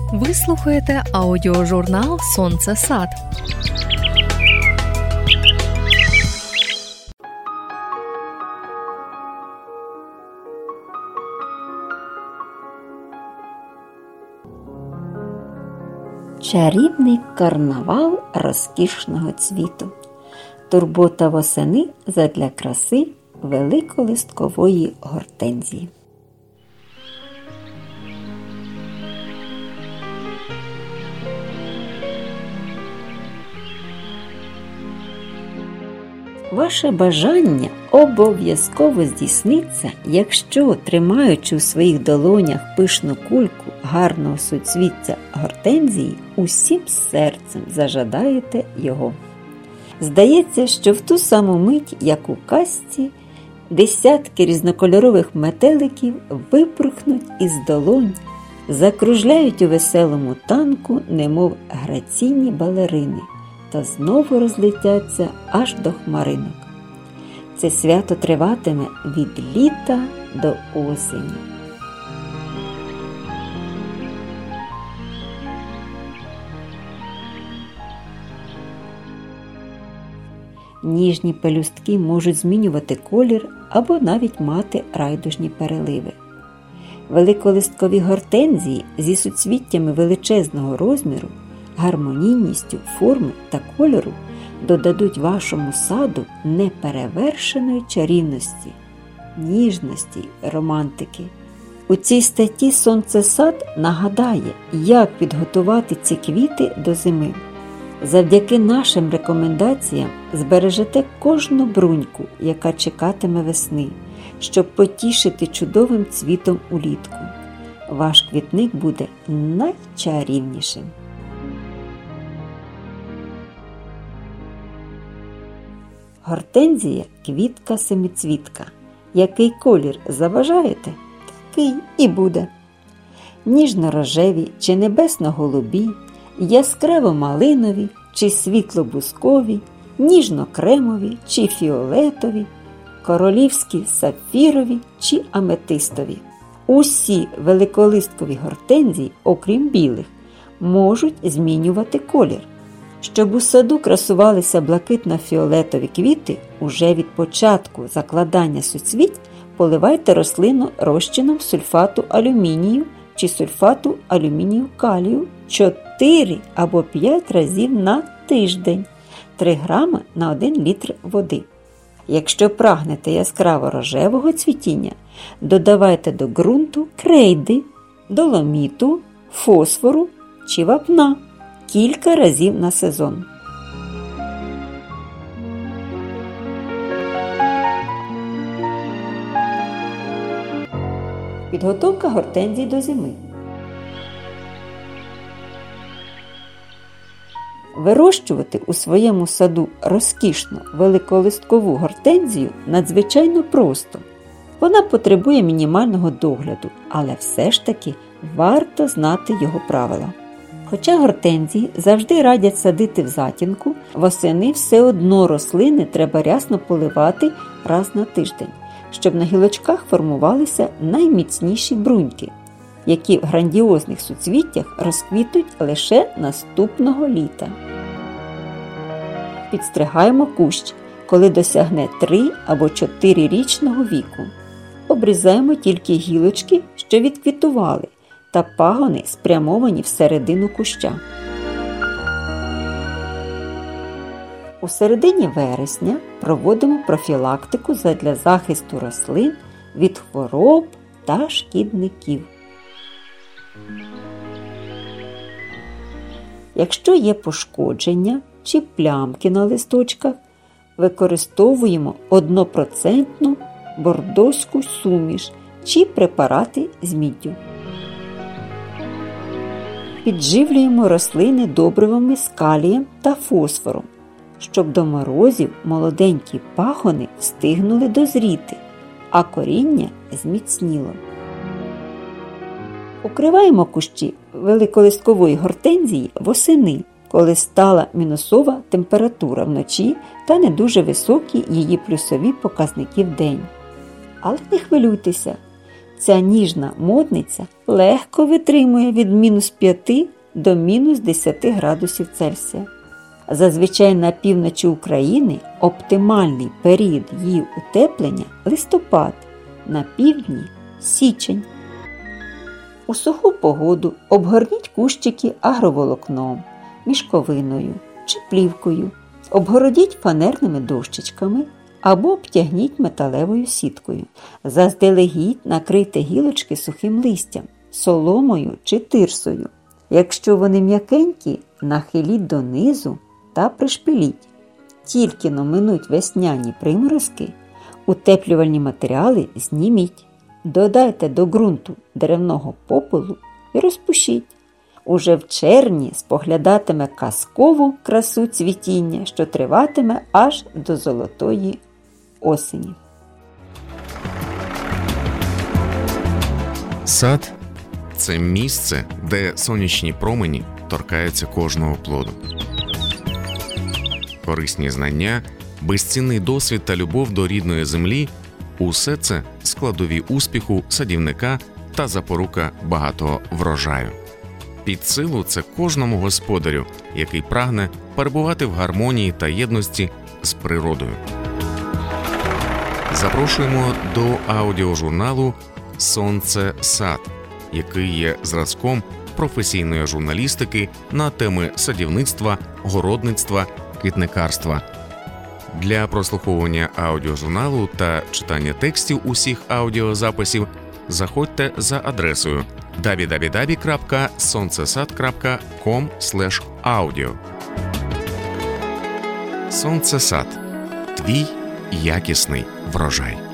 Ви слухаєте аудіожурнал «Сонце Сад». Чарівний карнавал розкішного цвіту. Турбота восени задля краси великолисткової гортензії. Ваше бажання обов'язково здійсниться, якщо, тримаючи у своїх долонях пишну кульку гарного суцвіття гортензії, усім серцем зажадаєте його. Здається, що в ту саму мить, як у казці, десятки різнокольорових метеликів випорхнуть із долонь, закружляють у веселому танку, немов граційні балерини, та знову розлетяться аж до хмаринок. Це свято триватиме від літа до осені. Ніжні пелюстки можуть змінювати колір або навіть мати райдужні переливи. Великолисткові гортензії зі суцвіттями величезного розміру, гармонійністю форми та кольору додадуть вашому саду неперевершеної чарівності, ніжності, романтики. У цій статті «Сонце Сад» нагадає, як підготувати ці квіти до зими. Завдяки нашим рекомендаціям збережете кожну бруньку, яка чекатиме весни, щоб потішити чудовим цвітом улітку. Ваш квітник буде найчарівнішим. Гортензія – квітка-семицвітка. Який колір забажаєте, такий і буде. Ніжно-рожеві чи небесно-голубі, яскраво-малинові чи світло-бускові, ніжно-кремові чи фіолетові, королівські сапфірові чи аметистові. Усі великолисткові гортензії, окрім білих, можуть змінювати колір. Щоб у саду красувалися блакитно-фіолетові квіти, уже від початку закладання суцвіть поливайте рослину розчином сульфату алюмінію чи сульфату алюмінію калію 4 або 5 разів на тиждень, 3 грами на 1 літр води. Якщо прагнете яскраво-рожевого цвітіння, додавайте до ґрунту крейди, доломіту, фосфору чи вапна кілька разів на сезон. Підготовка гортензій до зими. Вирощувати у своєму саду розкішну великолисткову гортензію надзвичайно просто. Вона потребує мінімального догляду, але все ж таки варто знати його правила. Хоча гортензії завжди радять садити в затінку, восени все одно рослини треба рясно поливати раз на тиждень, щоб на гілочках формувалися найміцніші бруньки, які в грандіозних суцвіттях розквітнуть лише наступного літа. Підстригаємо кущ, коли досягне 3 або 4-річного віку. Обрізаємо тільки гілочки, що відквітували, та пагони спрямовані всередину куща. У середині вересня проводимо профілактику задля захисту рослин від хвороб та шкідників. Якщо є пошкодження чи плямки на листочках, використовуємо 1% бордоську суміш чи препарати з міддю. Підживлюємо рослини добривами з калієм та фосфором, щоб до морозів молоденькі пагони встигнули дозріти, а коріння зміцніло. Укриваємо кущі великолисткової гортензії восени, коли стала мінусова температура вночі та не дуже високі її плюсові показники вдень. Але не хвилюйтеся, Ця ніжна модниця легко витримує від мінус 5 до мінус 10 градусів Цельсія. Зазвичай на півночі України оптимальний період її утеплення – листопад, на півдні – січень. У суху погоду обгорніть кущики агроволокном, мішковиною чи плівкою, обгородіть фанерними дощечками або обтягніть металевою сіткою. Заздалегідь накрийте гілочки сухим листям, соломою чи тирсою. Якщо вони м'якенькі, нахиліть донизу та пришпиліть. Тільки но минуть весняні приморозки, утеплювальні матеріали зніміть. Додайте до ґрунту деревного попелу і розпушіть. Уже в червні споглядатиме казкову красу цвітіння, що триватиме аж до золотої осені. Сад – це місце, де сонячні промені торкаються кожного плоду. Корисні знання, безцінний досвід та любов до рідної землі – усе це складові успіху садівника та запорука багатого врожаю. Під силу це кожному господарю, який прагне перебувати в гармонії та єдності з природою. Запрошуємо до аудіожурналу «Сонце сад», який є зразком професійної журналістики на теми садівництва, городництва, квітникарства. Для прослуховування аудіожурналу та читання текстів усіх аудіозаписів заходьте за адресою www.soncesad.com/audio. Сонцесад. Твій якісний врожай.